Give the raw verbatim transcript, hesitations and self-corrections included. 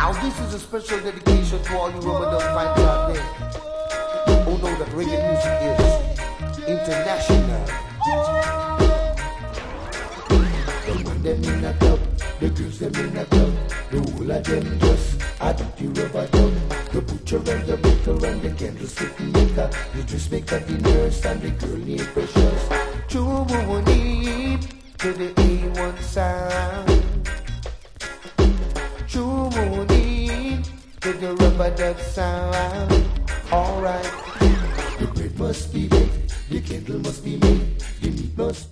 Now this is a special dedication to all you Ramadan fans out there who know that reggae music is international. The man them in a club, the girls them in a club, the whole of them just a dirty rubber dub. The butcher and the baker and the candlestick maker, the dressmaker, the nurse and the girl named Precious. True need to the A one sound. True need to the rubber duck sound. Alright, the bread must be baked, the candle must be made, the meat must